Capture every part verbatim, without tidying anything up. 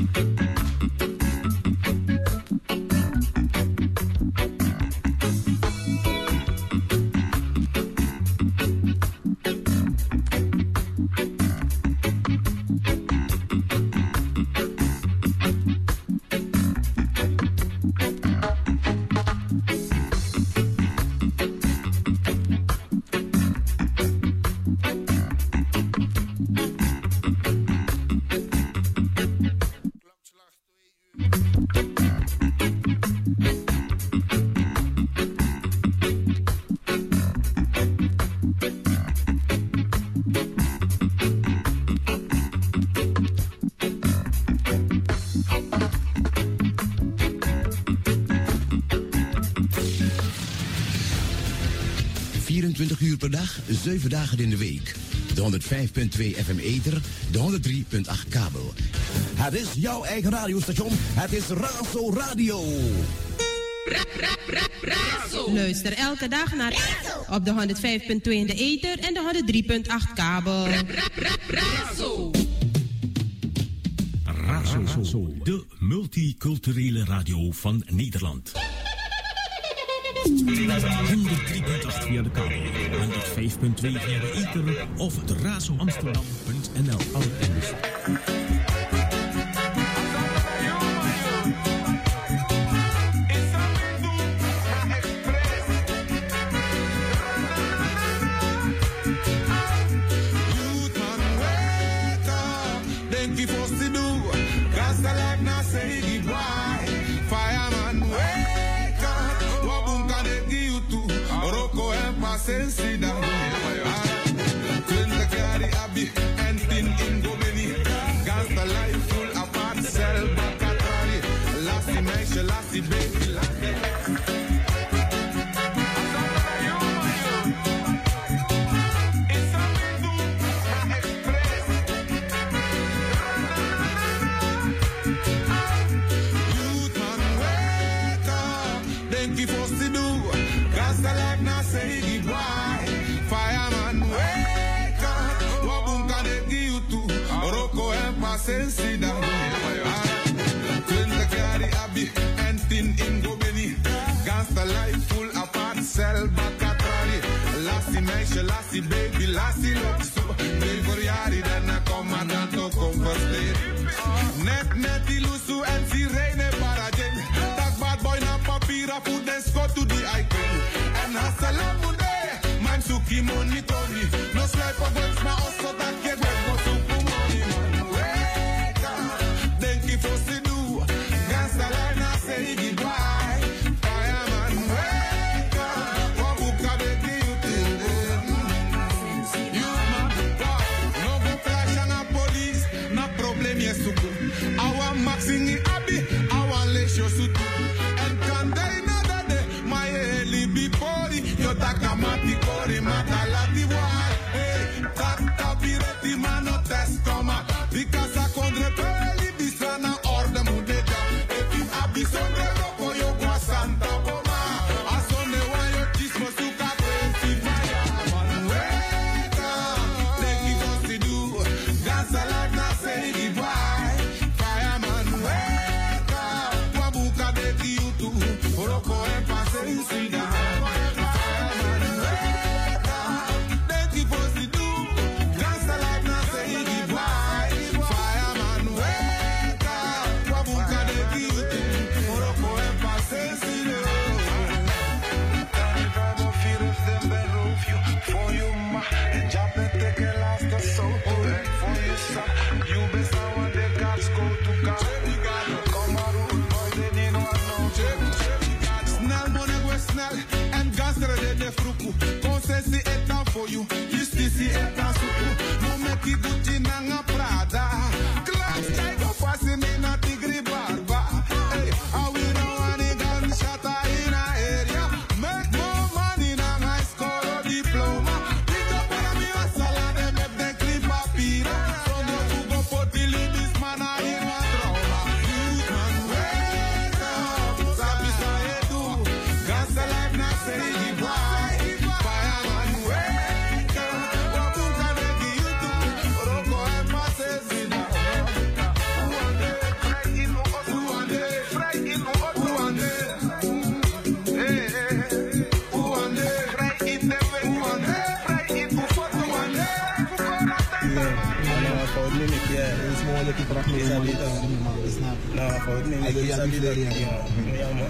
vierentwintig uur per dag, zeven dagen in de week. De honderd vijf punt twee F M ether, de honderd drie punt acht kabel. Het is jouw eigen radiostation. Het is Razo Radio. Ra, ra, ra, Razo. Luister elke dag naar Razo op de honderd vijf punt twee in de ether en de honderd drie punt acht kabel. Ra, ra, ra, Razo. Razo, de multiculturele radio van Nederland. honderd drie punt acht via de kabel, honderd vijf punt twee via de ether of de razo amsterdam punt n l. Sensida, twintig jaar die abi en tien in Gomeni. Gangsta life full apart, cel bakatari. Lassie meisje, lassie baby, lassie. Youth man, wake up, denk je voor te doen. Gangsta life na say goodbye. Fireman, wake up. Wabun kan ik give you to. Rocco en Pasensida. Twintig jaar die abi en tien in Gomeni. Gangsta life full apart, cel bakatrari. Lassie meisje, lassie baby, lassie lokso. Nee voor jari, dan kom maar dan toch converteren. Net, net die lusu en sirene parajen. Dat bad boy na papira, food en scot to the icon. En hasalamude, man suki money tony. No swipe of words, maar also dat get wet go suku money man. Wake up, denk je voor ze doen. Gangsta line na say goodbye. Fireman, wake up, wabuka beki you till you man, no go flash na police, na problem yes suku. Awa maxing abi, awa lesho sutu. En kan they nada de, my heli bipori. Yo takamati kori matalati wai. Hey, tata pireti mano test koma. Because kondre peli bisana orde mudeja. If you abi sondre lopo yo gwa santa boma. Asonde wa yo chismo suka presi fire. Man wake up, denk je wat ze do. Gangsta life na say goodbye. Fireman wake up, wabuka beki you too. Roko en Pasensida. Concessie est en for you, justice est en suku. No make it good in a Prada. Class guy go passing in a tigri barba. Hey, how we know any gunshot in a area? Make more money na high score or diploma. Pick up on me a salad and make them clip papira. So no to go for the this man a in a trauma. Youth man wake up, sabi sa edu. Gangsta life na say goodbye. One day Isabita. No, for me, Isabita. Yeah, man.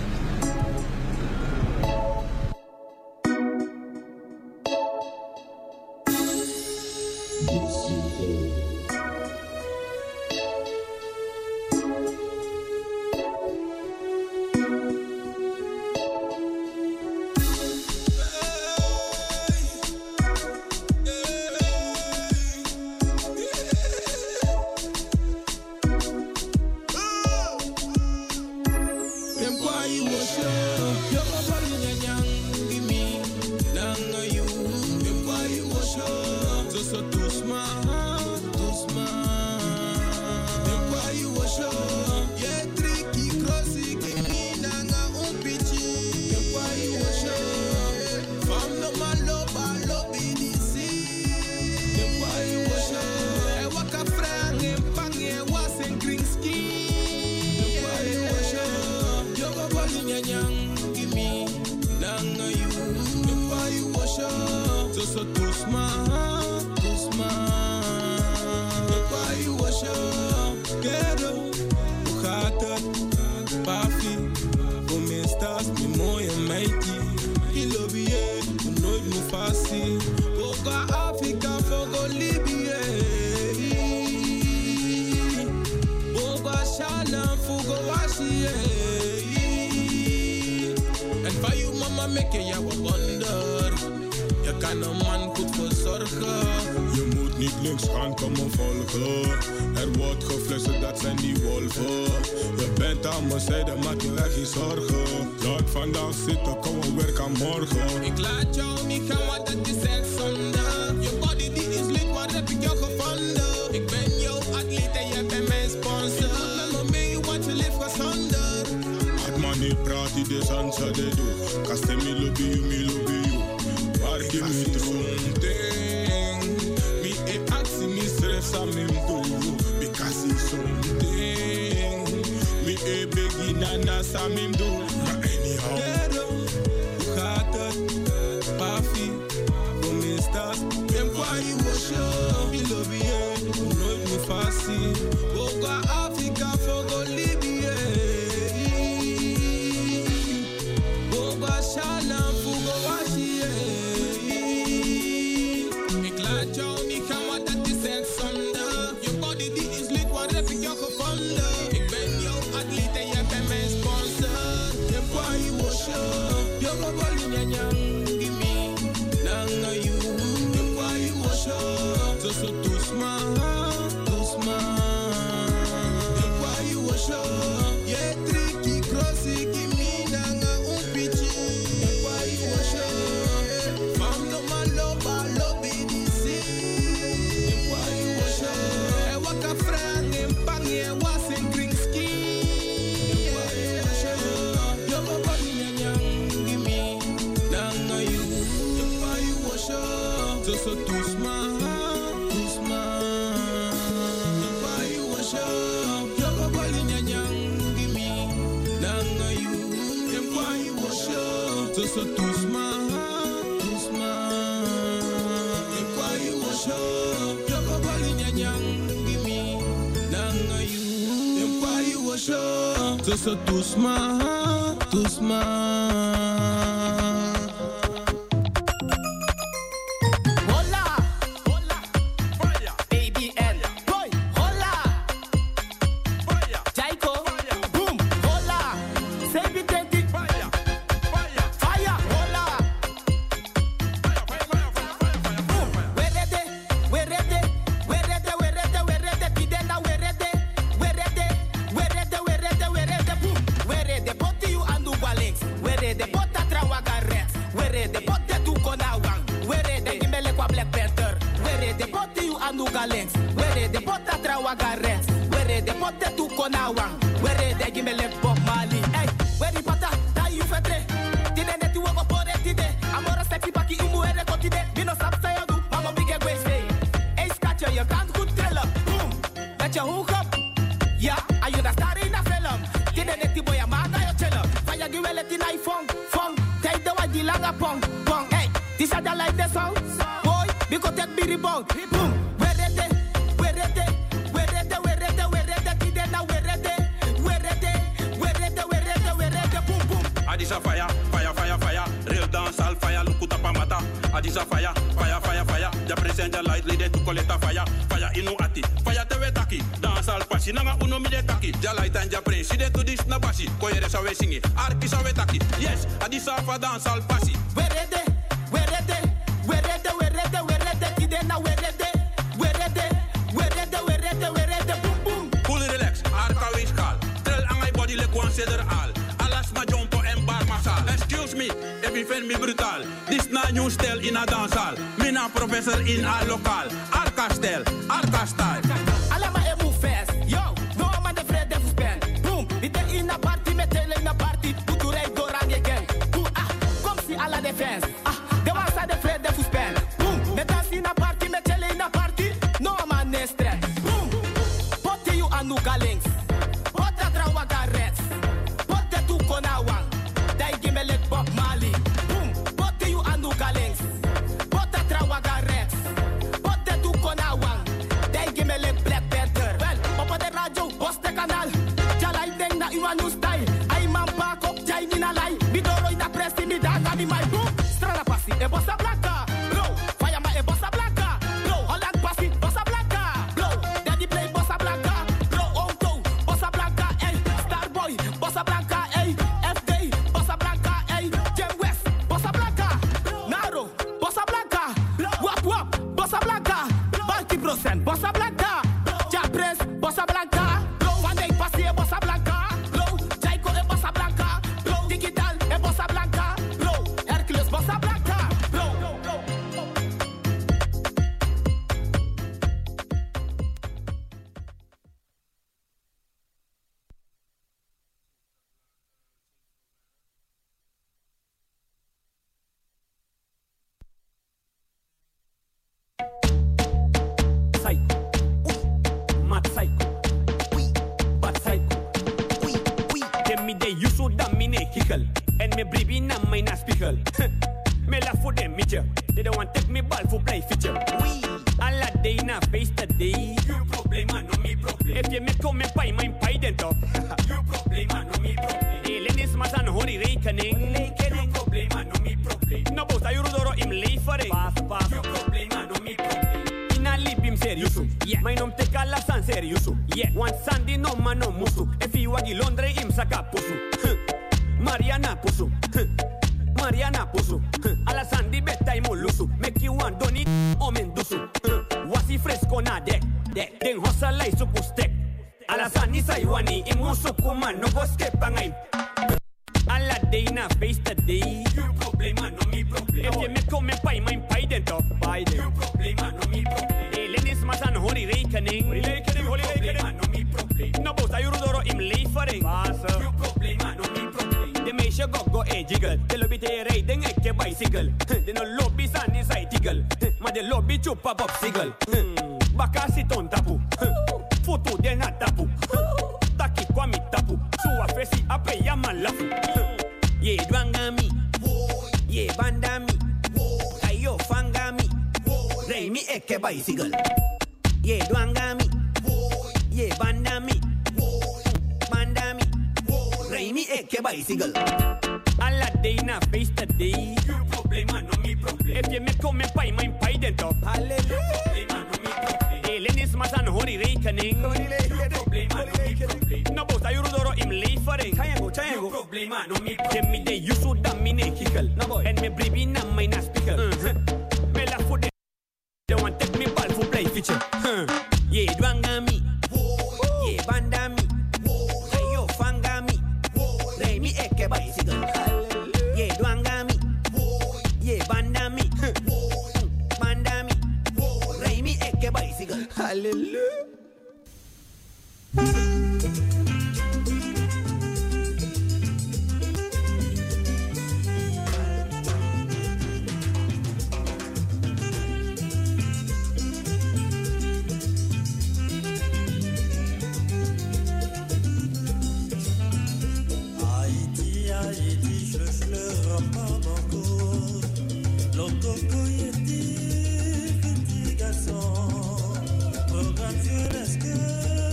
So tusma, tusma. Boom, where it, where it, where it, where it, where it, where it, Adisa fire, fire, fire, fire. Real dance all fire, lukuta pamata. Adisa fire, fire, fire, fire. Ja present the light, lead to collect a fire. Fire inu ati, fire tewe taki. Dance all pasi, nanga uno mi de taki. Ja light and ja prince, si de to this na basi. Koyere sa we singi, arki sa we taki. Yes, Adisa fa dance all pasi. Where de, where de, where de, where de, where de, tide na where de, where de, where de, where de, where de, boom boom. Cool relax, arka we skal. Tell angai body le consider all. Alas ma jumpo en bar masal. Excuse me, if you find me brutal. This na new style in a dance hall. Me na professor in a local. Arka style, arka style. Alama e move fast, yo. No man de Fred de spend. Boom, ite in a party, me tell in a party. Tuturei dorang again. Boom, ah, come see alla defense. Ah, de wasa de Fred de spend. Boom, me dance in a party, me tell in a party. No man ne stress. Boom, pote you anuka links. Pote trawaga reds. Pote tu konawang. Dai gimme let Bob Marley. Boom, pote you anuka links. Pote trawaga reds. Pote tu konawang. Dai gimme let Black Panther. Well, papa de radio, boss de canal. Jalai deng na iwa new style. Ay man back up, jai ni na lai. Bidoro ina presi mi da na mi my boom. Strana pasi, e bossa blanca. Blow, fire ma e bossa blanca. Blow, Holland pasi, bossa blanca. Blow, daddy play bossa blanca. Blow, auto, bossa blanca. Ey, Starboy, bossa blanca. Ey, F D, bossa blanca. Ey, Jam West, bossa blanca. Naro, bossa blanca. Wap wap, bossa blanca. Balti Brosen, bossa blanca. Japres, bossa blanca. Blow, Van Dijk pasi e bossa blanca. Blow, Jaiko e bossa blanca. Blow, Digital e bossa blanca. Blow, Hercules bossa blanca. Blow, blow, blow. Psycho, uy, mad psycho, uy, bad psycho, uy, uy. Dem me de you so damn me ne kickle, and me breathe na my na spiegel. Me la for them meter, they don't want take me ball for play feature. Uy, alla day na face today. You problem man, no me problem. If you me come me pay my pay den top. You problem man, no me problem. Elenis masan hori rekening. You problem man, no me problem. No boss ayuru doro im leifare. Pass pass. You problem man, no me problem. Ina libim serious. Yeah. My nom te kala san serious. Yeah. One Sunday no man no musu. If you wagi Londre im saka pusu. Mariana pusu. Mariana pusu. Ala Sandy beta imolusu. Make you want doni omen dusu. Wasi fresco na dek. Dek. Den hosala isu kustek. Ala Sandy saiwani imusu kuman no boske pangay. Alla day na face today. You problem man, no me problem. If you me come me pay my pay den top. Pay den. You problem man, no me problem. Elenis masan hori rekening. Hori rekening, hori rekening. Man, no me problem. No boss ayuru doro im leifare. Pasa. You problem man, no me problem. De meisje go go e jiggle. De lobby te rijden ikke bicycle. De no lobby sandy side tiggle. Maar de lobby chupa pop sigel. Baka sit on tapu. Foto de na tapu. Taki kwa mi tapu. Suwa fesi ape ya malafu. Ye dwangami. Ye bandami. Ayo fangami. Rei mi eke bicycle. Ye dwangami. Ye bandami. Bandami. Rei mi eke bicycle. Alla day na face today. You problem man, no me problem. If you me come me pay my pay den top. Hallelujah. You problem man, no me problem. Elenis masan hori rekening. Hori rekening. Problem man, no me problem. No boss ayuru doro im leifare. Chayango, chayango. You problem man, no me problem. Dem me de you so damn me ne kickle. No boy. And me breathe na my na spiegel. Me la for them. They want take me ball for play feature. Ye dwangami. Ye bandami. Ayo fangami. Rei mi eke bicycle. Ye dwangami. Ye bandami. Bandami. Rei mi eke bicycle. Hallelujah.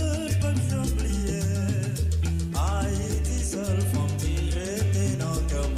Haïti seul font tirer tes noms.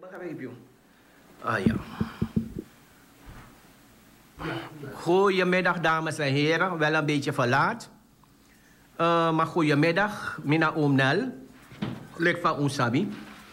Begrijp je? Ah ja. Goedemiddag dames en heren, wel een beetje verlaat. Uh, maar goedemiddag, mina oom Nel. Lek van ons sabi.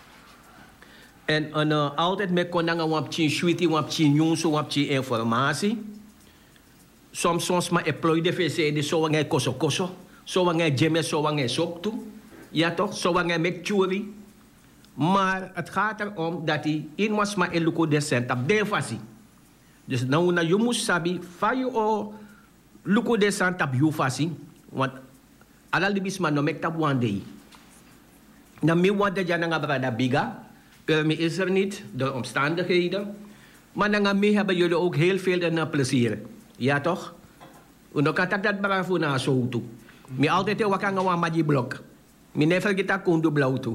En uh, altijd met konanga wapchi sweetie, wapchi news, wapchi informatie. Soms soms maar employ de vc de zo wanneer koso koso, zo wanneer jemme, zo wanneer sok toe. Ja toch, zo wanneer make churi. Maar het gaat erom dat hij in was maar in luko decent op de fasi. Dus nou na je moet sabi, fa je o luko decent op je fasi, want ala libis man no mek tap one day. Na mi wanda ja nga brada biga, Urmi is er niet, de omstandigheden. Maar dan mee hebben jullie ook heel veel en plezier. Ja toch? En dan kan dat bravo naar zo toe. Mi altijd heel wakanga wa maji blok. Mi never kita kondo blauw toe.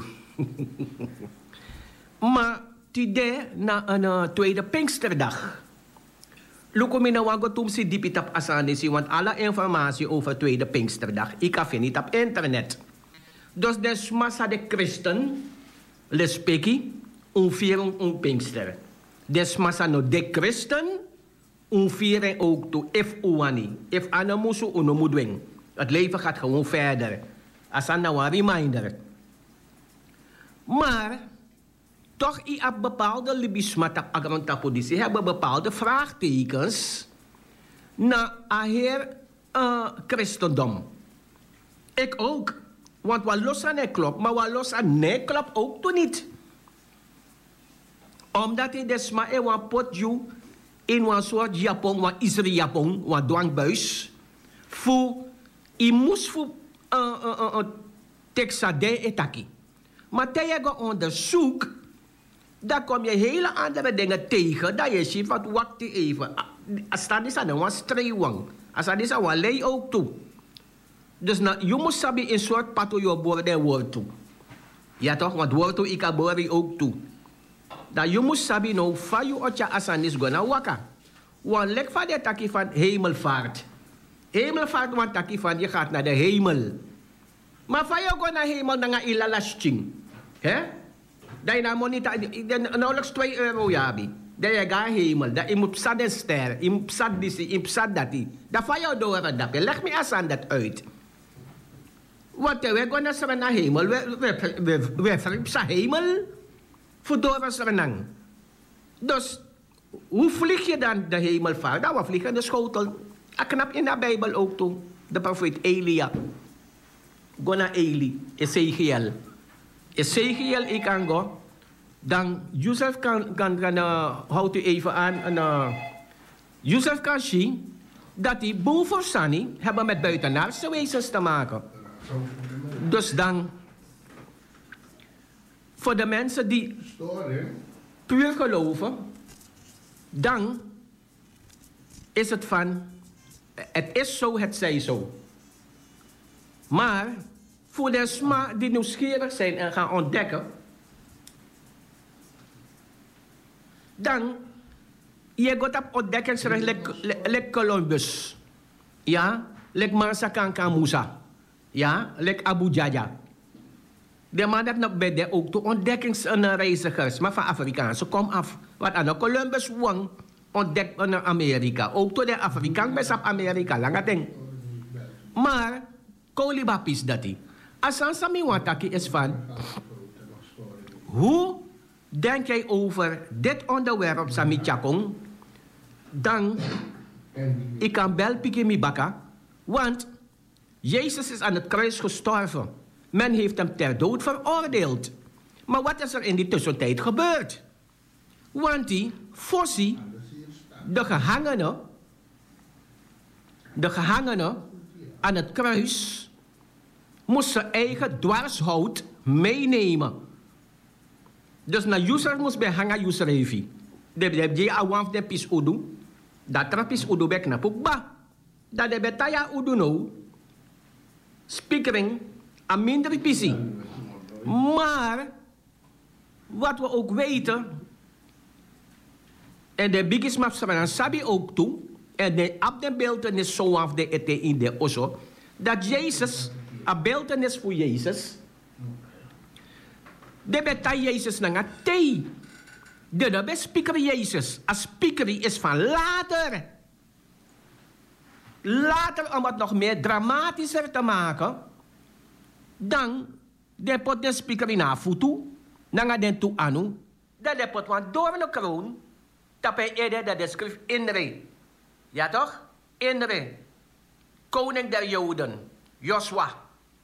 Maar today na een uh, tweede Pinksterdag. Luko mi na wago tum si dipit op asanisi, want alle informatie over tweede Pinksterdag ik kan vinden op internet. Dus des massa de christen les peki un vieren un Pinkster. Des massa no de christen un vieren ook toe if uwani. If anamusu unomudwing. Het leven gaat gewoon verder. As een nou een reminder. Maar toch i op bepaalde libismata agrontapolitie hebben bepaalde vraagtekens naar heer uh, christendom. Ik ook. Want wat los aan klopt, maar wat los aan nee klopt ook toen niet. Omdat hij desma e wan pot you in een soort Japon, wat Israël Japon, wat dwangbuis. Voor, je moest voor uh, uh, uh, uh, texade etaki. Maar tegen je onderzoek, dan kom je hele andere dingen tegen. Dat je ziet, wat wacht je even. Als dat is aan een streeuwang. Als dat is aan een lei ook toe. Dus nou, je moet sabi een soort pato je borden woord toe. Ja toch, want woord toe, ik kan borden ook toe. Dat je moet sabi nou, van je otja asanis gona waka. Want lek van de taki van hemelvaart. Hemelvaart, want taki van je gaat naar de hemel. Maar van je go naar hemel, dan ga je ilalasting. Hè? Dat je naar monita, nauwelijks twee euro jabi. Dat je gaat hemel, dat je moet psad een ster, je moet psad disi, je moet psad dati. Dat van jou door het dapje, leg me asan dat uit. Want we gaan naar hemel, we verpsa hemel. Voor doorwassernang. Dus, hoe vlieg je dan de hemelvaart? Nou, we vliegen de schotel. Ik knap in de Bijbel ook toe. De profeet Elia. Go naar Eli, Ezekiel. Ezekiel, ik kan go. Dan, Jozef kan, kan, kan uh, houdt u even aan. Uh, Jozef kan zien dat die boven Sani hebben met buitenaardse wezens te maken. Dus dan... Voor de mensen die puur geloven, dan is het van, het is zo, het zij zo. Maar voor de sma die nieuwsgierig zijn en gaan ontdekken, dan, je gaat op ontdekkingsreis, lek Columbus, ja, lek Mansa Kanka Musa, ja, lek Abu Jaja. De man dat nog bij de ook de ontdekkingsreizigers, maar van Afrikaanse kom af. Want aan de Columbus wang ontdekt naar Amerika. Ook door de Afrikaan best op Amerika, lange ding. Maar, kolibapis dat hij. Als aan Sami Wantaki is van, hoe denk jij over dit onderwerp, Sami Chakong? Dan, ik kan bel pikken mi baka, want Jezus is aan het kruis gestorven. Men heeft hem ter dood veroordeeld. Maar wat is er in die tussentijd gebeurd? Want die Fossi, de gehangene, de gehangene aan het kruis, moest zijn eigen dwarshout meenemen. Dus na Yusuf moest bij hangen Yusrevi. De je awaf de pis udu, dat trapis udu bek na pukba. Dat de betaya udu no, speakering. Een minder pissie. Maar, wat we ook weten, en de biggest maps van Sabi ook toe, en de abdebeeltenis zo af de ete in de osso, dat Jezus, een beeltenis voor Jezus, de betaal Jezus naar thee, De de speaker Jezus. Als speaker is van later. Later, om het nog meer dramatischer te maken, dan de pot de speaker in haar voetu, dan den toe anu, dat de pot want door een kroon, dat hij eerder dat de schrift inre. Ja toch? Inre. Koning der Joden, Joshua.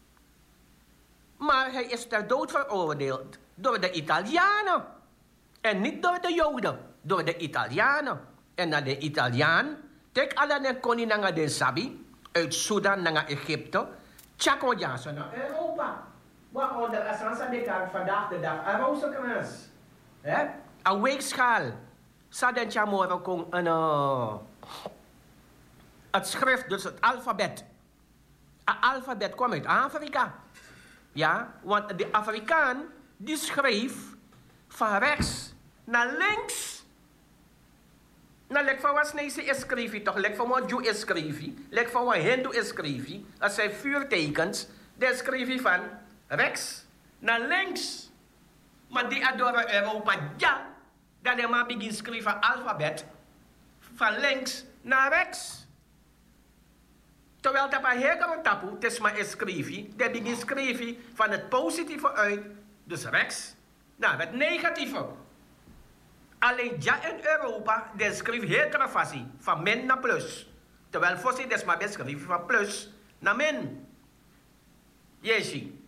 Maar hij is ter dood veroordeeld door de Italianen. En niet door de Joden, door de Italianen. En naar de Italiaan, tek alle de koning naar de Sabi, uit Sudan naar Egypte, tjako jaso naar Europa. Waaronder als aan de kant vandaag de dag, een rozenkrans. Een weegschaal. Saden tjamoro kon een... Uh, het schrift, dus het alfabet. Het alfabet kwam uit Afrika. Ja, want de Afrikaan, die schreef van rechts naar links. Nou, lek van wat Chinese is schreef toch, lek van wat Jew is schreef, lek van wat Hindoe is schreef. Dat zijn vuurtekens, daar schreef hij van rechts naar links. Maar die adore Europa, ja, dat hij maar begint schrijven alfabet van links naar rechts. Terwijl dat een hele tapu, het is maar een schrijfje, dat begint schrijven van het positieve uit, dus rechts, naar het negatieve. Alleen ja in Europa, dat schrijft heel travassie, van min naar plus. Terwijl voor zich dat is maar best schrijven van plus naar min. Jezie.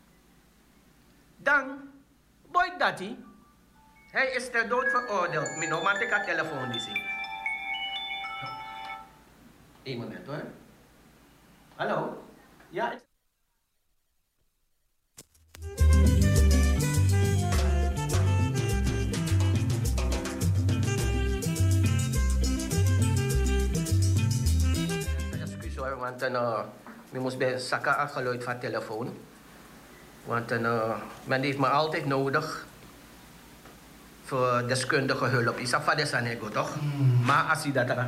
Dan, boy dat hij, hij is ter dood veroordeeld. Mijn oma heeft een telefoon gezien. Eén moment hoor. Hallo? Ja? Excuus hoor, want uh, ik moest bij Saka geluid van de telefoon. Want uh, men heeft me altijd nodig voor deskundige hulp. Is dat van de Sanego toch? Mm. Maar als je dat er...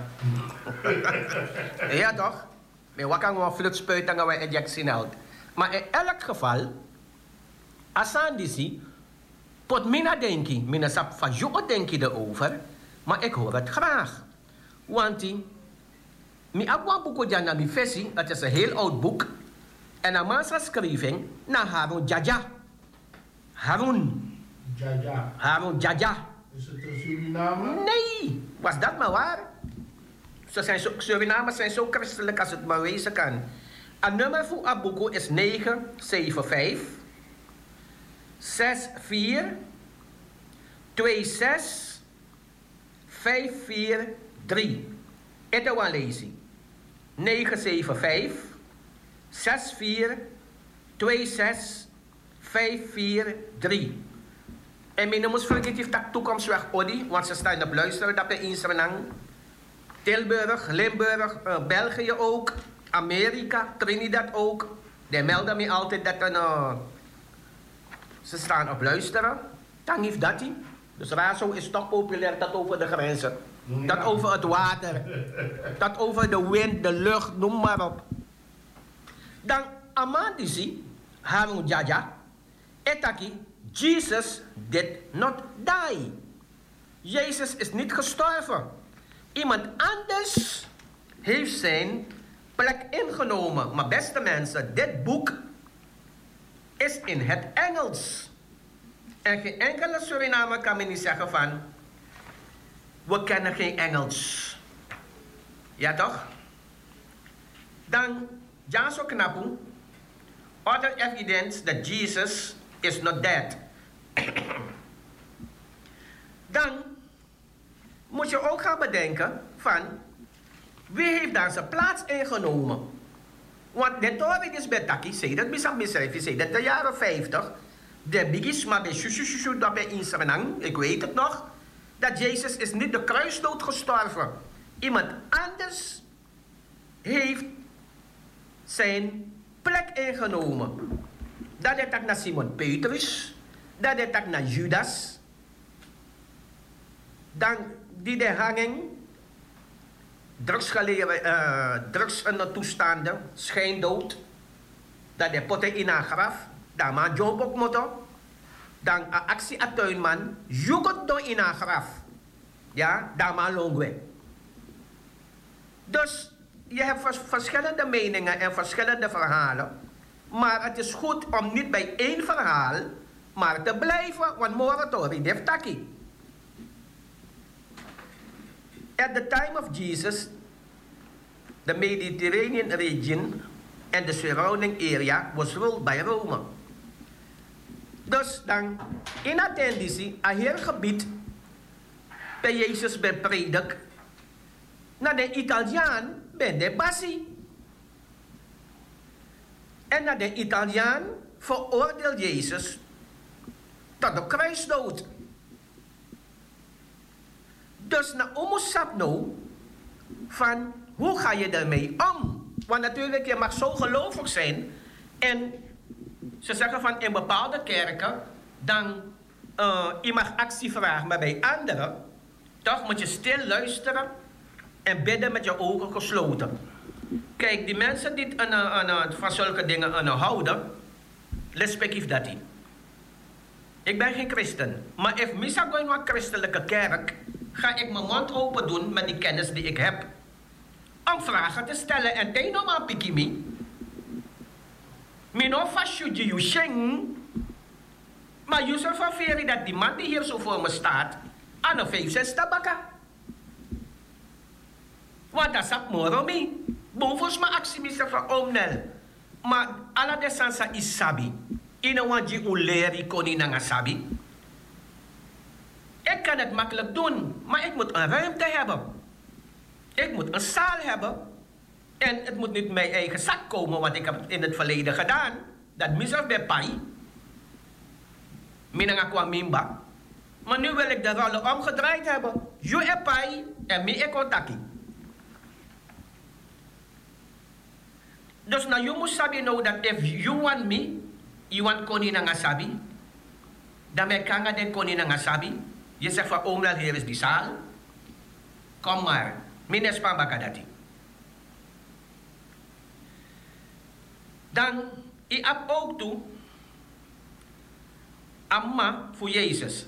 ja toch? Maar wat kan we flut spuiten en we injectie houdt. Maar in elk geval, als aan die zie, pot mina denki, mina sap van jou denki erover, maar ik hoor het graag. Want die, mi abwa boeko jana mi fesi, het is een heel oud boek, en een massa schrijving naar Harun Jaja. Harun. Jaja. Harun Jaja. Is het een Suriname? Nee, was dat maar waar? Ze zijn zo, Surinamers zijn zo christelijk als het maar wezen kan. Een nummer voor Abuko is negen zeven vijf zes vier twee zes vijf vier drie. Het is wel lezen. negen zeven vijf zes vier twee zes vijf vier drie. En mijn moest vergeten dat toekomstweg Odi, want ze staan op luisteren dat bij Insurinang. Tilburg, Limburg, uh, België ook, Amerika, Trinidad ook. Die melden me altijd dat een, uh, ze staan op luisteren. Dan heeft dat hij. Dus Razo is toch populair, dat over de grenzen. Ja. Dat over het water. Dat over de wind, de lucht, noem maar op. Dan Amandisi, Harun Jaja, etaki, Jesus did not die. Jezus is niet gestorven. Iemand anders heeft zijn plek ingenomen. Maar beste mensen, dit boek is in het Engels. En geen enkele Surinamer kan me niet zeggen van, we kennen geen Engels. Ja toch? Dan, Jaso Knapu, other evidence that Jesus is not dead. Dan moet je ook gaan bedenken van, wie heeft daar zijn plaats ingenomen? Want de Torah is bij Taki, zei dat misam misref, zei dat de jaren vijftig, de bigis maar bij Shushu dat bij Insurinang, ik weet het nog, dat Jezus is niet de kruisdood gestorven. Iemand anders heeft zijn plek ingenomen. Dat is tak naar Simon Petrus, dat is tak naar Judas. Dan die de hanging, drugsgeleerde, uh, drugs in de toestanden, schijndood, dat de potten in haar graf, daar maar job ook moeten. dan a actie a tuinman, jugot do in a graf. Ja, daar maar longwe. Dus je hebt vers verschillende meningen en verschillende verhalen. Maar het is goed om niet bij één verhaal maar te blijven, want moratori def taki. At the time of Jesus, the Mediterranean region and the surrounding area was ruled by Rome. Dus dan, in attentie, een heel gebied, bij Jezus bepredik, naar de Italiaan ben de Bassi. En naar de Italiaan veroordeelt Jezus tot de kruisdood. Dus na omusap nou, van hoe ga je daarmee om? Want natuurlijk, je mag zo gelovig zijn. En ze zeggen van in bepaalde kerken, dan uh, je mag actie vragen, maar bij anderen, toch moet je stil luisteren en bidden met je ogen gesloten. Kijk, die mensen die uh, uh, uh, van zulke dingen uh, houden, respect dat die. Ik ben geen christen, maar als ik ga in een christelijke kerk, ga ik mijn mond open doen met die kennis die ik heb. Om vragen te stellen en tegen normaal pikimi. Mino fashuji yu sheng. Maar je zult ververen dat die man die hier zo voor me staat, aan een vijf zes tabaka. Want dat is moro mi. Bovens mijn actie mister van omnel. Maar alla de sansa is sabi. Ina wanji uleri koni nanga sabi. Ik kan het makkelijk doen, maar ik moet een ruimte hebben. Ik moet een zaal hebben. En het moet niet mijn eigen zak komen, wat ik heb in het verleden gedaan. Dat misaf bij pai. Minanga kwa mimba. Maar nu wil ik de rollen omgedraaid hebben. You e pai en mi e kontaki. Dus nou, you must sabi know that if you want me, you want koni nanga sabi. Dan ben kanga den koni nanga sabi. Je zegt van oomlaal, hier is die zaal. Kom maar. Mines pambakadati. Dan, ik heb ook toe, amma voor Jezus.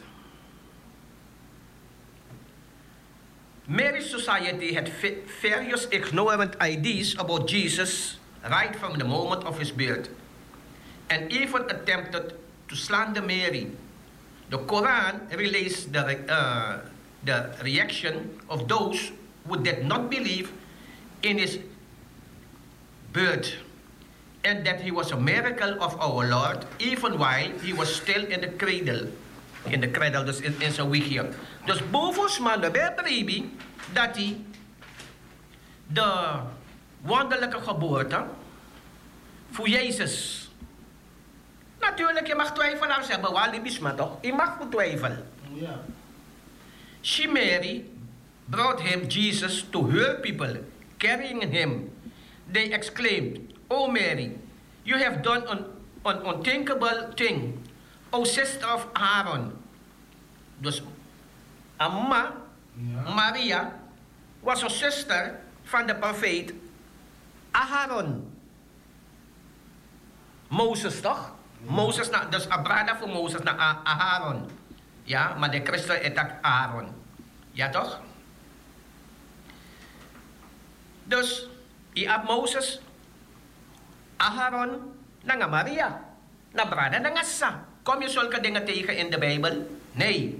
Mary's society had various ignorant ideas about Jesus right from the moment of his birth, and even attempted to slander Mary. The Quran relays the, uh, the reaction of those who did not believe in his birth, and that he was a miracle of our Lord, even while he was still in the cradle. In de cradle, dus in, in zijn wiegje. Dus bovenaan de baby, dat hij de wonderlijke geboorte voor Jezus. Natuurlijk, je mag twijfelaars hebben, wali bisma toch? Je mag twijfelen. Ja. She, Mary, brought him Jesus to her people, carrying him. They exclaimed, "O Mary, you have done an, an unthinkable thing, O sister of Aaron." Dus Amma, ja. Maria, was een zuster van de profeet Aaron. Mozes toch? Ja. Mozes, na, dus Abrada voor Mozes naar Aaron. Ja, maar de christen is dat Aaron. Ja toch? Dus, je hebt Mozes, Aaron, naar Maria, naar Brada, naar Assa. Kom je zulke dingen tegen in de Bijbel? Nee.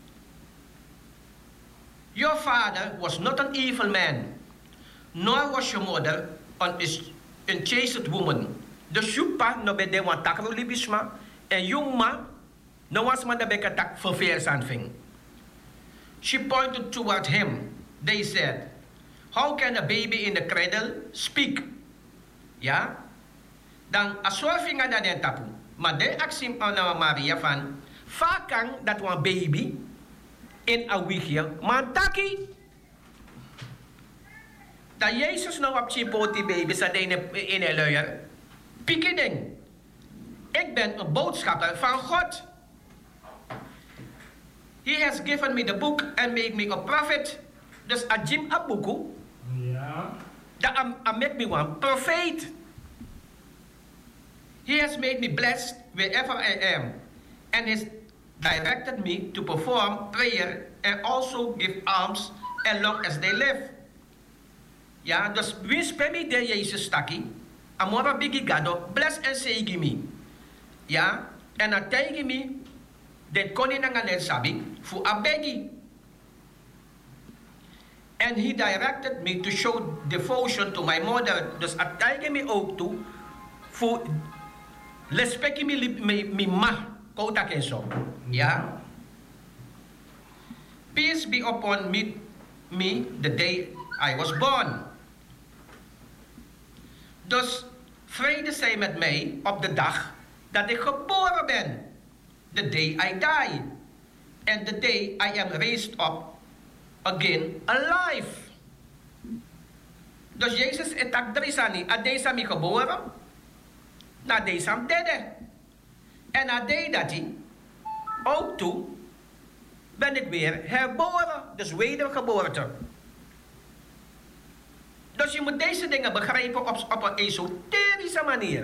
Your father was not an evil man, nor was your mother an unchaste woman. Dus je pa no be de wan takro libisma, en je ma no was man de beka tak verveers aanving. She pointed toward him. They said, "How can a baby in the cradle speak?" Ja? Dan aswafing nga na den tapu. Maar de aksim na Maria van, vakang dat wan baby in a wiegje, man taki. Dat Jezus nou op chipoti baby zat in een luier. Pikeding. Ik ben een boodschapper van God. He has given me the book and made me a prophet. Dus a jim a buku. Ja. Dat a, a make me one prophet. He has made me blessed wherever I am, and his directed me to perform prayer and also give alms as long as they live. Ja, dus wie spemi de Jezus taki, amora bigi gado, bless and say me. Ja, en a tegi me, den koning nga len sabi, fu abegi. And he directed me to show devotion to my mother. Dus a tegi me ook toe, fu lespeki mi, mi, mi ma, kouta kenso. Ja. Peace be upon me, me the day I was born. Dus vrede zij met mij op de dag dat ik geboren ben. The day I die. And the day I am raised up again alive. Dus Jezus is tak drisani. A deze mi geboren. Na deze am dede. En na de dat hij ook toe ben ik weer herboren. Dus wedergeboorte. Dus je moet deze dingen begrijpen op, op een esoterische manier.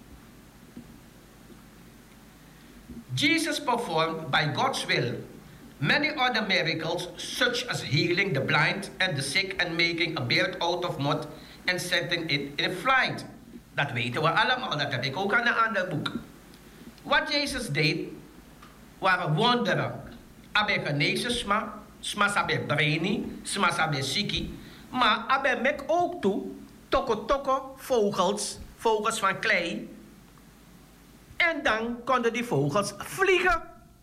Jesus performed by God's will many other miracles such as healing the blind and the sick and making a beard out of mud and setting it in flight. Dat weten we allemaal, dat heb ik ook aan een ander boek. Wat Jezus deed waren wonderen. Abe genezen sma, sma sabe brainy, sma sabe siki. Maar abe mek ook toe, toko toko, vogels, vogels van klei. En dan konden die vogels vliegen.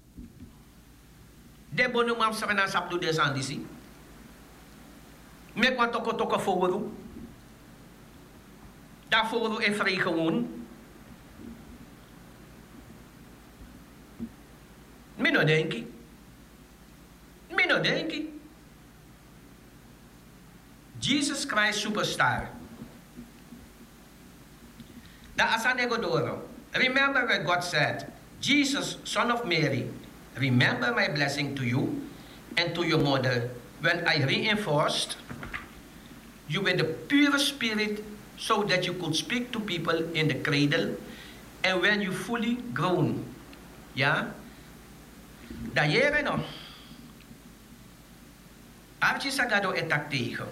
De bonumam sarana sapdu de sandisi. Mek wat toko toko vogel. Daar vogel is vrij gewoon. Mino denki. Mino denki. Jesus Christ superstar. Da asanego doro. Remember what God said. Jesus, son of Mary, remember my blessing to you and to your mother when I reinforced you with the pure spirit so that you could speak to people in the cradle and when you fully grown. Ja? Da jere no. Archie sagado etak tegen.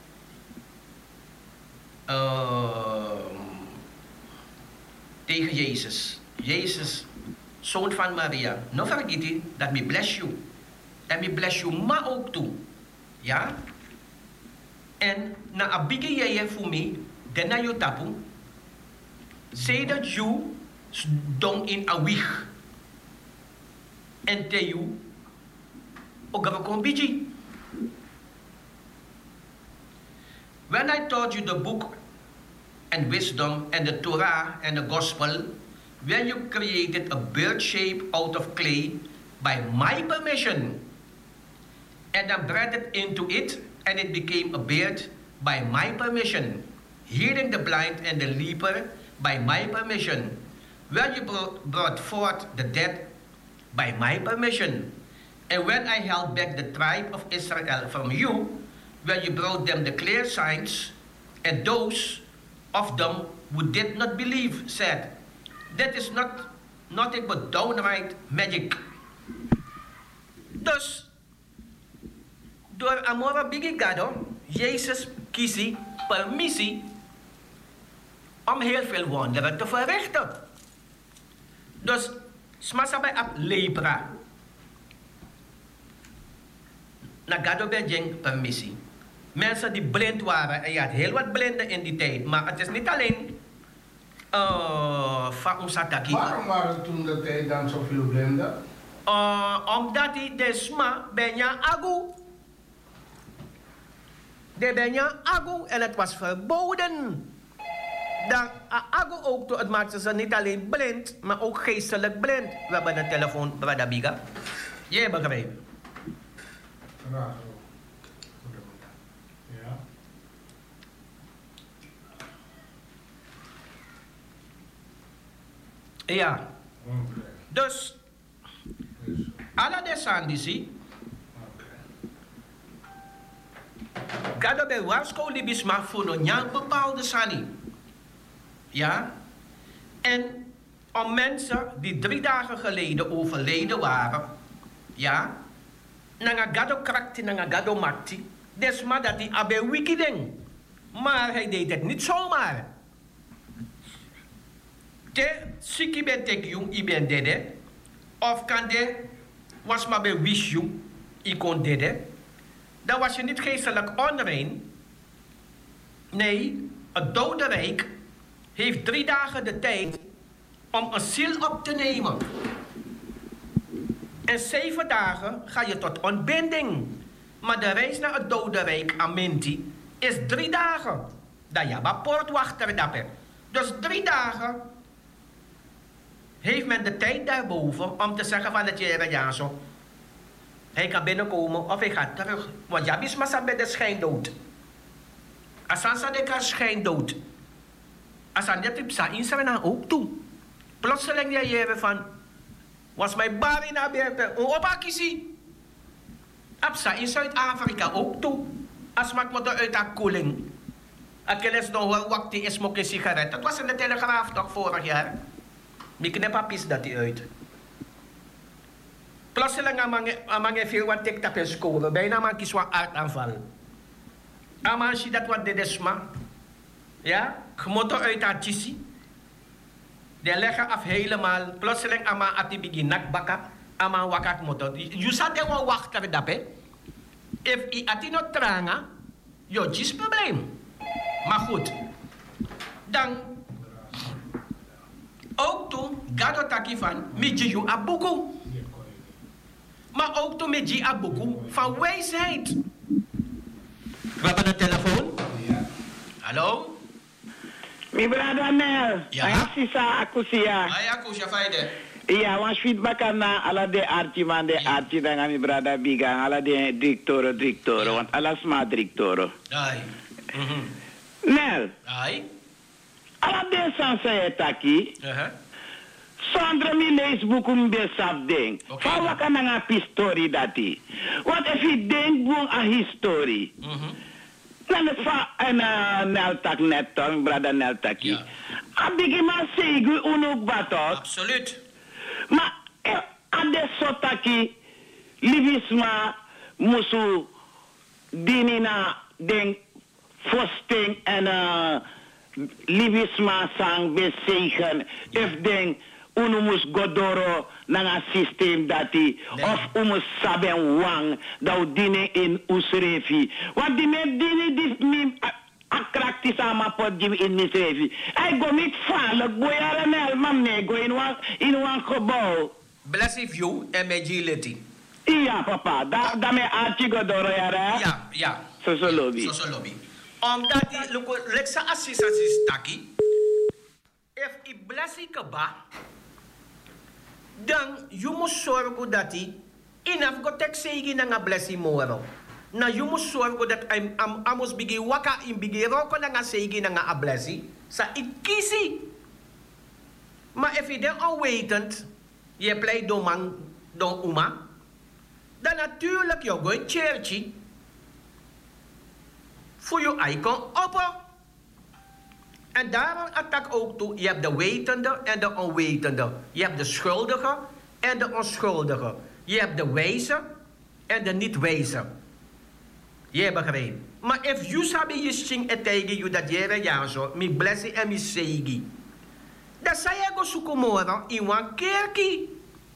Uh, tegen Jezus. Jezus, zoon van Maria. No vergeet dat me bless you. En me bless you ma ook toe. Ja? En na abige jeje voor me, den na you tapu, say that you dong in a week. En te you, ogava kombiji. When I taught you the book and wisdom and the Torah and the gospel, when you created a bird shape out of clay by my permission, and then breathed into it, and it became a beard by my permission, healing the blind and the leper by my permission, when you brought, brought forth the dead by my permission, and when I held back the tribe of Israel from you, when you brought them the clear signs, and those of them who did not believe said, that is not nothing but downright magic. Dus, door amora bigigado, Jezus kiesi permissie om heel veel wonderen te verrichten. Dus, smasa bij ab lepra. Nagado bij permissie. Mensen die blind waren, en je had heel wat blinden in die tijd, maar het is niet alleen uh, van ons ataki. Waarom waren toen de tijd dan zoveel blinden? Uh, omdat die de sma benja agu. De benja agu en het was verboden. Dan agu ook, het maakte ze niet alleen blind, maar ook geestelijk blind. We hebben een telefoon, Brada Biga. Jij begrijpt. Ja. Ja. Okay. Dus, alle de sandisi, gado be warsko libisma voor een bepaalde sani. Ja. En om mensen die drie dagen geleden overleden waren, ja, nanga gado krakti, nanga gado makti, desma dat hij abe wiki ding. Maar hij deed het niet zomaar. Te siki ben tek jong, i ben dede, of kan de was maar bij wish you, i kon dede, dan was je niet geestelijk onrein. Nee, het Dode Rijk heeft drie dagen de tijd om een ziel op te nemen. En zeven dagen ga je tot ontbinding. Maar de reis naar het Dode Rijk, Aminti, is drie dagen. Dat je maar poortwachter dapper. Dus drie dagen heeft men de tijd daarboven om te zeggen van het Jere Jaso. Hij kan binnenkomen of hij gaat terug. Want Jabis Massa bij de schijndood. Asansa de kan schijndood. Asan de tipsa in ook toe. Plotseling jij Jere van. Was mijn bar in Aberpen. Opa kiesie. Apsa in Zuid-Afrika ook toe. Als maak me uit de koeling. Achilles nog wel wakti is smoke een sigaret. Dat was in de Telegraaf toch vorig jaar. Die knepapjes dat hij uit. Plotseling amang je veel wat tikt op in school. Bijna man kies wat aardaanval. Amang je dat wat de desma. Ja, gemoto uit haar tjissie. Die leggen af helemaal. Plotseling amang ati bigi nakbaka. Amang wakak moto. Je zat er wel wachten dat hè. If i ati no tranga. Jo, tjis probleem. Maar goed. Dan. Ook toen, gado taki van, midje yu abuku. Maar ook toen midje abuku van wijsheid. We hebben een telefoon. Ja. Hallo? Mi brada Nel. Ja. Ay sisa akusia. Ay akusia faide. Ja, want feedback na ala de arti man de arti dengan mi brada biga ala de directoro directoro want ala sma directoro. Ay. Mhm. Nel. Ay. Ala de sanse taki. Uh-huh. Sandra mi lees boekum be sap ding. Okay. Fa waka nga pistori dati. What if you denk boom a history? Mhm. Dan fa ana nel tak net tong brada nel taki. Ja. Abigi ma segu unuk batot. Absoluut. Ma eh, ade sotaki livisma musu dinina den fosting en uh, livisma sang besegen if den unumus godoro nanga systeem dati nee. Of umus saben wang dau dine in usrefi want di me dine di mi akrakti sama pot di in misrefi ay go mit fala boyara nel mamne go in wan in wan gebouw Bless you en met agility. Iya papa da da me archi godoro yara ja ja so so lobby so so lobby omdat die luko leksa assistance taki if i blessi kaba dan you moet zorgen dat hij inaf go tek segi na nga blessi moro na you moet zorgen dat am am amos bigi waka in bigi roko na nga segi na nga blessi sa ikisi maar if je dan onwetend je pleit door man door uma dan natuurlijk je go cherchi voor je icon opper. En daarom attack ook toe. Je hebt de wetende en de onwetende. Je hebt de schuldige en de onschuldige. Je hebt de wijze en de niet wijze. Je begrijpt. Maar if you sabi je sing et tegen you dat jere ja zo, mi blessi en mi segi. Dan zei je go sukumoro in wan kerkie.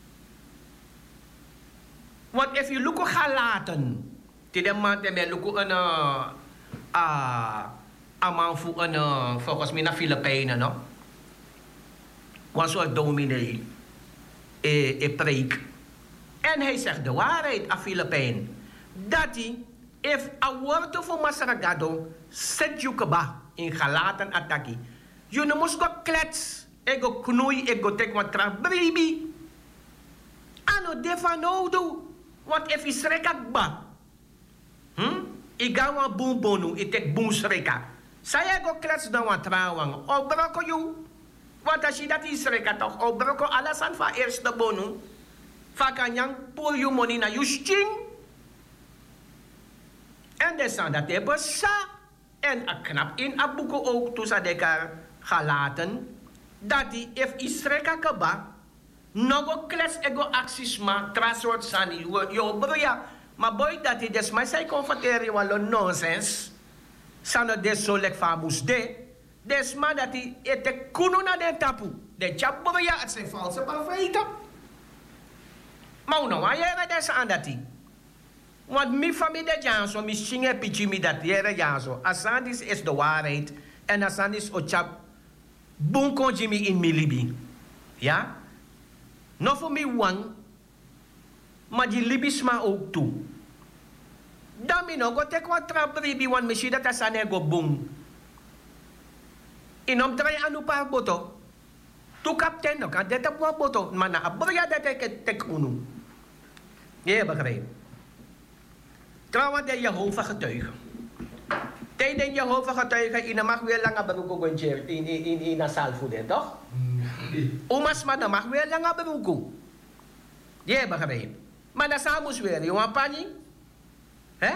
Want if you look ga laten, tidak man te me look een ah amang fu een uh, volgens mij naar Filipijnen, no? Was soort dominee, e, e preek. En hij zegt de waarheid aan Filipijn. Dat hij, if a word voor Masaragado, zet je kaba in galaten ataki. Je no moest go klets, ik go knoei, ik go tek wat trap, baby. Ano defa no do, want if is rekakba, hm? Ik ga wan boom bonu, ik tek boom sreka. Saya go klets dan wat trouwang. O broko you. Want als je dat is reka toch. O broko alasan fa eerste bonu. Fa kanyang pull you money na you sting. En desan dat hebben sa. En a knap in a buko ook toe sa dekar galaten. dat die if Israël kaba nogo kles ego aksisma trasort sani yo broya maar boy dat die des maar zij confronteren walo nonsense sano des so lek famus de des maar dat die ete kuno na den tapu de chap broya het zijn valse profeten maar nou maar jij des aan dat die want mi familie janso mi singe pichi mi dat jere janso asandis is de waarheid en asandis o chap bunko jimi in mi libi ja no voor mi wang maar die libisma ook toe dan mi no go tek wat trap ribi wan mi dat asane go bung inom trai anu pa boto tu kapten no kan deta po boto mana abria deta ke tek unu je begrijp trouwens de Jehovah getuigen tijdens Jehovah getuigen in mag weer langer beroeko gonjer in in in in nasal voeden toch Umas maar dan mag weer langer beroeko je begrijp maar dan samus weer jongen pani hè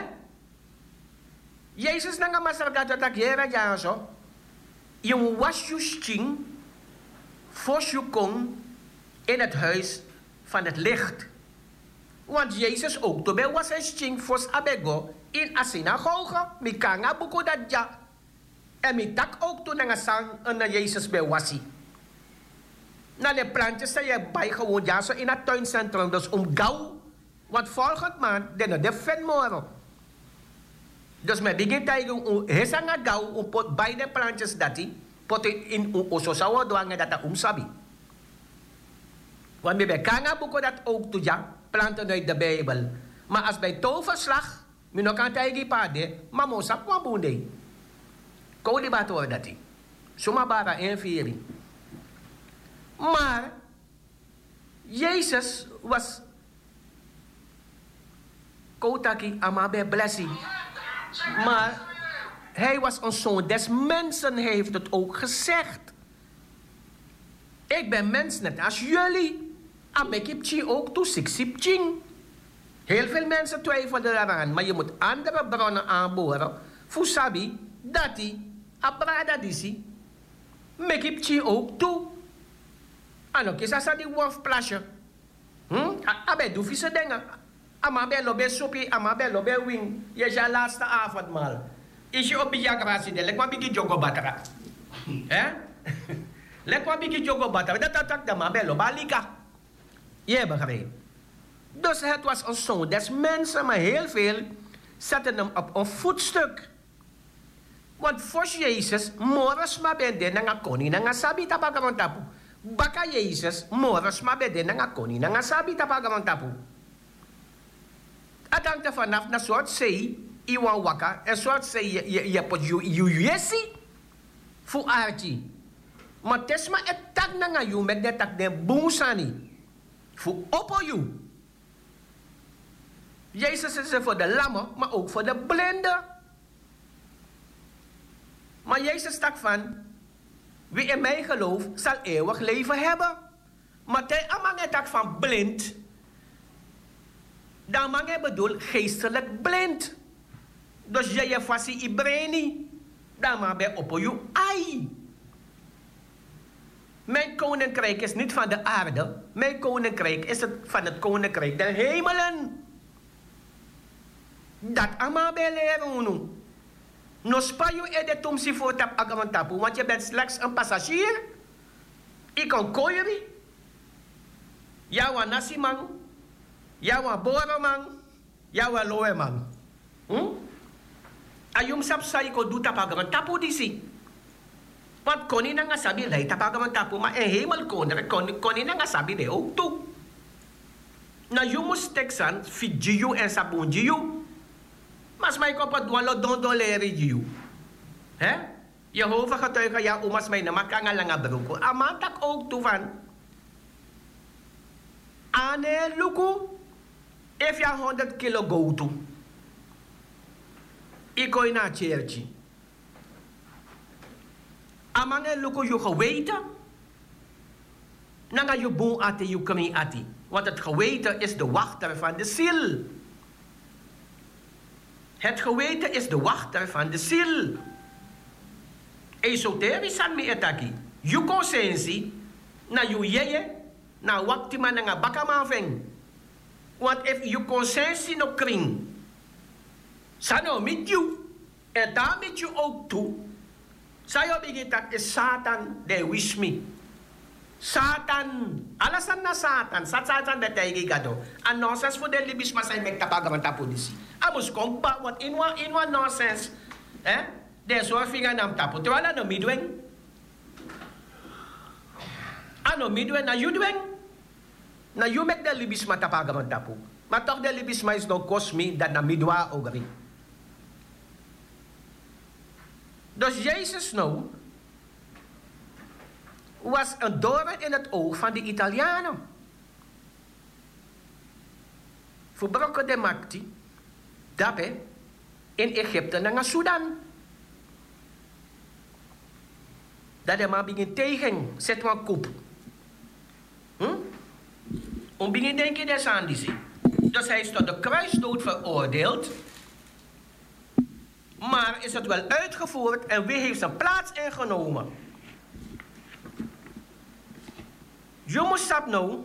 Jezus nanga masargata tak yera ja zo je was je sting voor je kon in het huis van het licht. Want Jezus ook toen bij was een sting voor abego in a synagoge. Mi kanga buko dat ja. En mi tak ook toen nga sang en Jezus bij wasi. Na de plantjes zijn je bij gewoon ja zo in het tuincentrum dus om gauw. Want volgend maand de de fen moro. Dus met begin tegen om hesanga gauw om pot beide plantjes dat die pot in oso sawo doange dat um sabi. Want bij kanga buko dat ook toe ja planten uit de Bijbel. Maar als bij toverslag mi no kan tegen pade mamo sap wa bunde. Ko di bato dat die. Suma bara envieri. Maar Jezus was kotaki amabe blessing. Maar hij was een zoon des mensen, hij heeft het ook gezegd. Ik ben mens net als jullie. Amekipchi ook toe siksipching. Heel veel mensen twijfelen eraan, maar je moet andere bronnen aanboren. Fusabi, dati, abrada disi. Mekipchi ook toe. En ook is dat die wolfplasje. Hm? Abe doe vieze dingen. Amabe lobe sopi, amabe lobe wing. Je is je laatste avondmaal. Is je op je jagratie de, lekwa bigi jogo batara. Eh? Lekwa bigi jogo batara. Dat attack de amabe loba lika. Je begrijpt. Dus het was een zoon des mensen, maar heel veel zetten hem op een voetstuk. Want voor Jezus, moras ma bende nanga koni nanga sabi tapagaman tapu. Baka Jezus, moras ma bende nanga koni nanga sabi tapagaman tapu. Adang vanaf na soort sei, iwan waka, en soort sei je je pot you you yesi, fu archi. Maar tesma et tak nanga you met de tak de boonsani. Fu oppo you. Jezus is er voor de lammen, maar ook voor de blinden. Maar Jezus stak van, wie in mij gelooft, zal eeuwig leven hebben. Maar hij amang tak van blind. Dan mag hij bedoel geestelijk blind. Dus je je fasi ibreni. Dan mag hij op je ai. Mijn koninkrijk is niet van de aarde. Mijn koninkrijk is het van het koninkrijk der hemelen. Dat allemaal bij leren nu. No spayo e de tomsi voor tap agamantapu. Want je bent slechts een passagier. Ik kan koyeri. Jawa nasi man. Jawa bora man. Jawa loe man. Hm? Ayum sap say ko du tap agamantapu disi. Want koni na nga sabi lay tap agamantapu. Maar in hemel koner koni na nga sabi de ook toe. Na yumus teksan fidjiyu en sabunjiyu. Mas may kapag walo don doleri you. Hè? Jehovah getuige ja umas may na makangala bruko. Amatak ook toe van. Ane luku. If ya honderd kilo go to. Ikoy na cherchi. Amange luku you geweten. Nanga you boon ati you kami ati. Want het geweten is de wachter van de ziel. Het geweten is de wachter van de ziel. Esoterisch aan me etaki. You consensi na you yeye na wakti man nga baka maveng. Want if you consensi no kring, sano met you, en daar met you ook toe, sayo begint dat is Satan, they wish me. Satan, alasan na Satan, sa Satan betay gigado. Ang nonsense for the libis masay megtapagaman ta polisi. Amos kong ba, what in one, in one nonsense, eh? There's one finger nam tapo. Tiwala no midweng? Ano midweng na you doing? Na you make the libis matapagaman tapo. Matok the libis ma is no cost me that na midwa ogari. Dus Jezus nou was een doorn in het oog van de Italianen. Verbroken de makti, daarbij in Egypte naar Sudan. Dat hij maar begint tegen, zet maar kop. Hm? Om begint denken des aan die zin. Dus hij is tot de kruisdood veroordeeld. Maar is het wel uitgevoerd en wie heeft zijn plaats ingenomen? Je moet stap nou.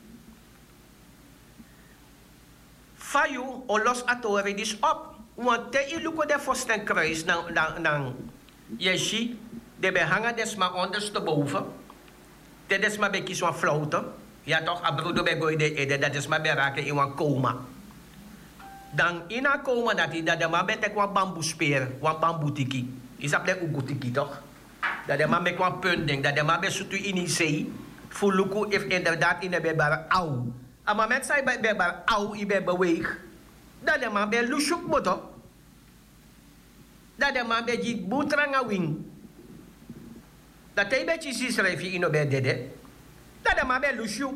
Fayu o los atore dis op. Want te iluko de fosten kruis nang nang nang yeshi de behangen des maar ondersteboven. Dit is maar bekjes van floten. Ja toch, abroedo bij gooi de ede, dat is maar beraken in een coma. Dan in een coma dat hij dat de man met een bamboe speer, een bamboe tiki. Is dat de ugu tiki toch? Dat de man met een punting, dat de man met zo'n in die zee. Voor luku if inderdaad in de bebar au. En maar met zijn bebar au, i be beweeg. Dat de man bij lusuk moto. Dat de man bij jit boetranga wing. Dat hij bij je schrijf je in de bed dede. Dat de man bij lusuk.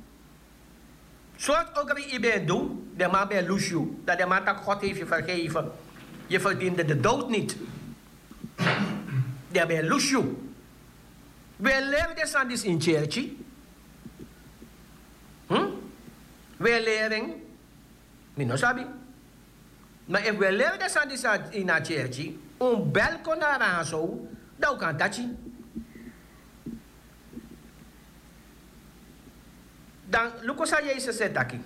Soort ook wie je bent doen, de man bij lusuk. Dat de man dat God heeft je vergeven. Je verdiende de dood niet. De bij lusuk. We leren des aan dit in church. Hm? We leren. Mino sabi. Maar if we leren des aan dit in a church, un belko na raso, dan kan tachi. Dan, look wat Jezus zegt aquí.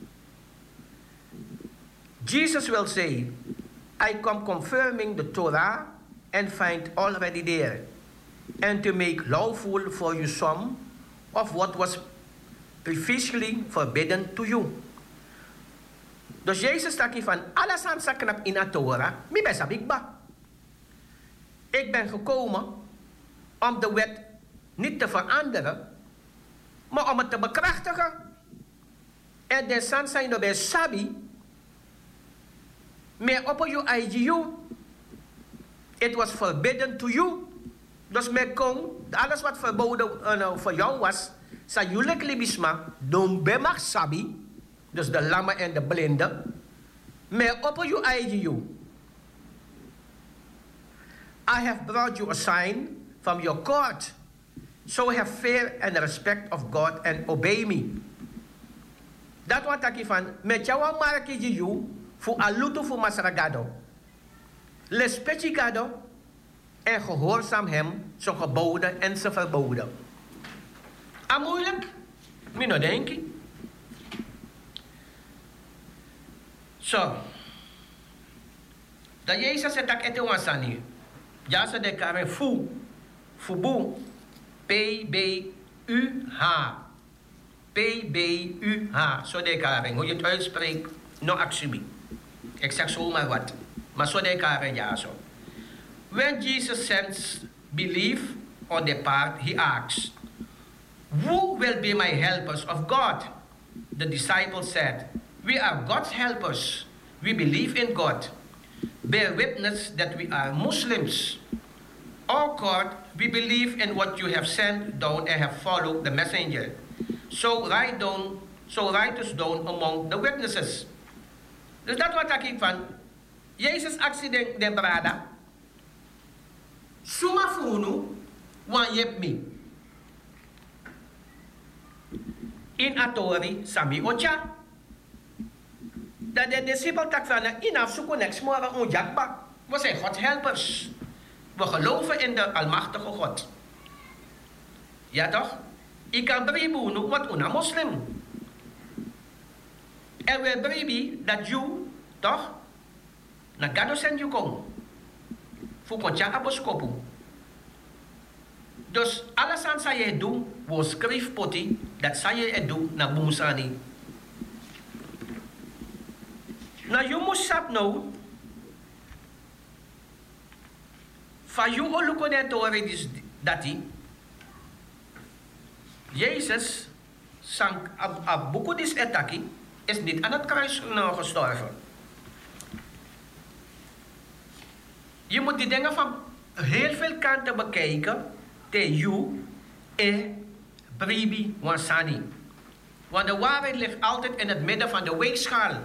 Jesus will say, I come confirming the Torah and find already there. And to make lawful for you some of what was previously forbidden to you. Dus Jezus staat hier van, alles aan zijn knap in de Torah, mi best heb ik ba. Ik ben gekomen om de wet niet te veranderen, maar om het te bekrachtigen. En de san zijn er bij sabi, maar op je eigen, it was forbidden to you. Dus men kon, alles wat verboden uh, voor jou was, sa jullie libisma, don bemach sabi, dus de lammen en de blinden, maar op je eigen you. I have brought you a sign from your court, so have fear and respect of God and obey me. Dat wat ik van, met jou marke je you, voor aluto voor masragado. Lespechigado, en gehoorzaam hem zijn geboden en zijn verboden. Ah, moeilijk? Moet je denken. Zo. Dat Jezus zegt dat het was aan je. Ja, ze declaren fu. Fubu. P B U H. P B U H. Zo declaren. Hoe je het uitspreekt, no actie. Ik zeg zomaar wat. Maar zo declaren ja zo. When Jesus sends belief on the part, he asks, who will be my helpers of God? The disciples said, we are God's helpers. We believe in God. Bear witness that we are Muslims. O God, we believe in what you have sent down and have followed the messenger. So write down, so write us down among the witnesses. Dus dat wat ik van. Jezus actie de, de brada. Suma funu, wan yep mi. In atori, sami ocha. Dat de discipel tak van, inaf zoeken niks morgen onjakba. We zijn Gods helpers. We geloven in de almachtige God. Ja toch? Ik kan bribu nu wat una moslim. En we bribi dat you, toch? Na gado sen you kom. Fu kontja aboskopu. Dus alles aan zij doen, wo schrijf poti, dat zij het doen na boemsani. Nou, je moet sap nou. Van je olukonetore is dati. Jezus, sank ab boeko dis etaki, is niet aan het kruis nou gestorven. Je moet die dingen van heel veel kanten bekijken. Te you e bribi wansani. Want de waarheid ligt altijd in het midden van de weegschaal.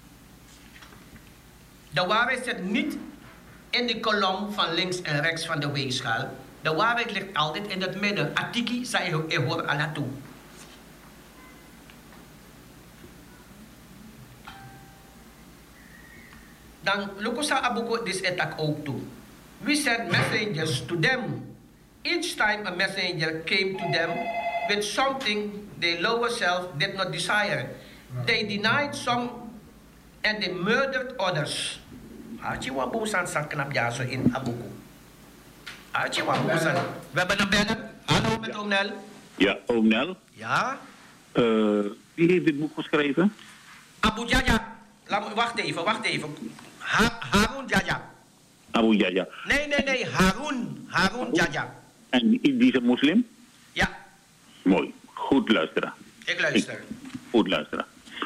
De waarheid zit niet in de kolom van links en rechts van de weegschaal. De waarheid ligt altijd in het midden. Atiki zei je hoor ala toe. Dan lukusa abuko dis etak ook toe. We sent messengers to them. Each time a messenger came to them with something they lower self did not desire. They denied some and they murdered others. Achi wabusan sa knapjaso in abuko. Achi wabusan. We hebben een beller. Hallo met oom Nel. Ja, oom Nel. Ja? Uh, wie heeft dit boek geschreven? Abu Jaja. Laat me, wacht even, wacht even. Ha Harun Jaja. Abu Jaja. Nee, nee, nee. Harun. Harun Jaja. En die is een moslim? Ja. Mooi. Goed luisteren. Ik luister. Ik, goed luisteren.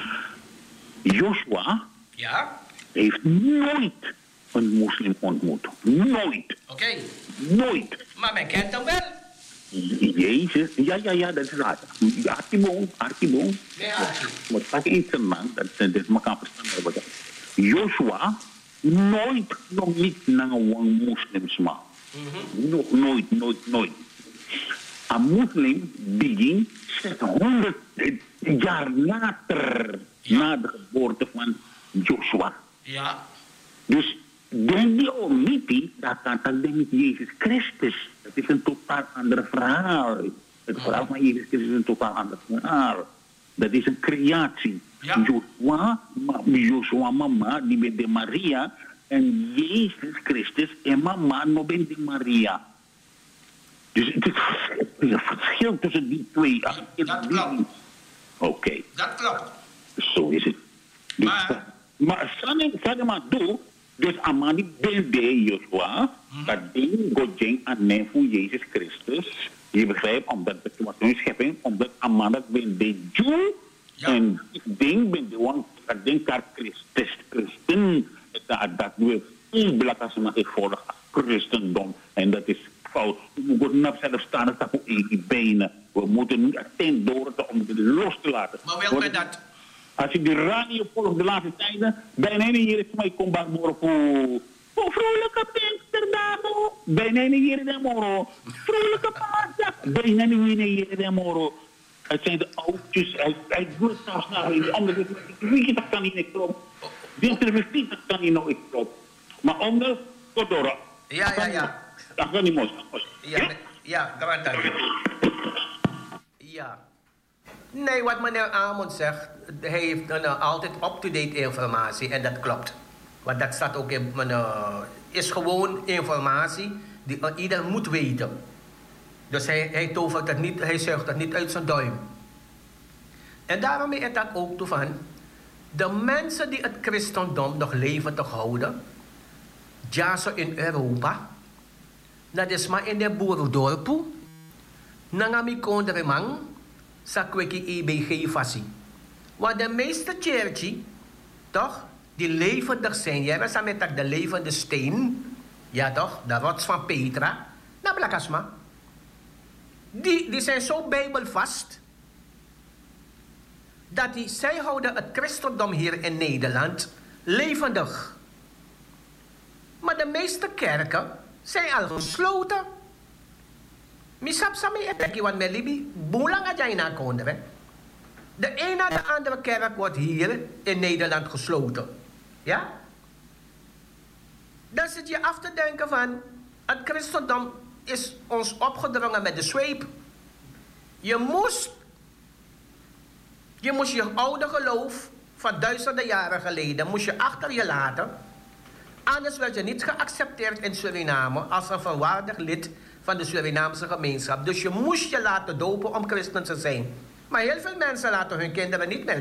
Joshua ja? heeft nooit een moslim ontmoet. Nooit. Oké. Okay. Nooit. Maar men kent hem wel. Jezus. Ja, ja, ja, dat is raar. Archibon, Archibon. Nee, Archie. Maar dat is een man, dat is elkaar verstaan. Joshua, nooit, nog niet naar een moslims man. Mm-hmm. No, nooit, nooit, nooit. Een moslim begint zeshonderd jaar later, ja. na de geboorte van Joshua. Ja. Dus denk je om niet, dat dat met Jezus Christus. Dat is een totaal ander verhaal. Het verhaal van Jezus Christus is een totaal ander verhaal. Dat is een creatie. Ja. Joshua, Joshua mama, die bent de Maria. En Jezus Christus en mama, no bent de Maria. Dus het is een verschil tussen die twee. Ja, dat klopt. Oké. Okay. Dat klopt. Zo is het. Dus, maar... Maar zeg maar toe. Dus amani bende Joshua. Mm-hmm. Dat ding godjeng aan mij voor Jezus Christus. Je begrijpt, omdat het was een schepping. Omdat amani bende Jew. Ja. En ik denk ben de one. Dat denk dat Christus Christen. Dat dat we een blakasma ik volg als christendom. En dat is fout. We moeten op zelf staan. Dat op die benen. We moeten niet attent door om het los te laten. Maar wel met dat. Als ik de radio volg de laatste tijden, bijna hier is mij kom bij morgen voor voor vrolijke Pinksterdagen. Bijna hier in de morgen. Vrolijke paarden. Bijna hier in de morgen. Het zijn de oudjes. Hij doet zelfs naar de andere. Weet je, dat kan niet ik klop. Dit er niet, dat kan niet nog ik klop. Maar onder, tot door. Ja, ja, ja. Dat kan niet mooi. Ja, ja, dat was dat. Ja. Nee, wat meneer Amond zegt, hij heeft uh, altijd up-to-date informatie en dat klopt. Want dat staat ook in, uh, is gewoon informatie die uh, ieder moet weten. Dus hij, hij tovert het niet, hij zuigt het niet uit zijn duim. En daarom is dat ook toe van, de mensen die het christendom nog levendig houden, ja, zo in Europa, dat is maar in de boerendorpen, nangami kondremang, sa kweki E B G-fassie. Want de meeste churchi, toch, die levendig zijn, jij was met de levende steen, ja toch, de rots van Petra, na blakasma. Die, die zijn zo bijbelvast, dat die, zij houden het christendom hier in Nederland levendig. Maar de meeste kerken zijn al gesloten. Misap sa may eteki wan melibi, bulang adjay na kondre. De een na de andere kerk wordt hier in Nederland gesloten. Ja? Dan zit je af te denken van, het christendom is ons opgedrongen met de zweep. Je moest, je moest je oude geloof van duizenden jaren geleden, moest je achter je laten. Anders werd je niet geaccepteerd in Suriname als een volwaardig lid van de Surinaamse gemeenschap. Dus je moest je laten dopen om christen te zijn. Maar heel veel mensen laten hun kinderen niet meer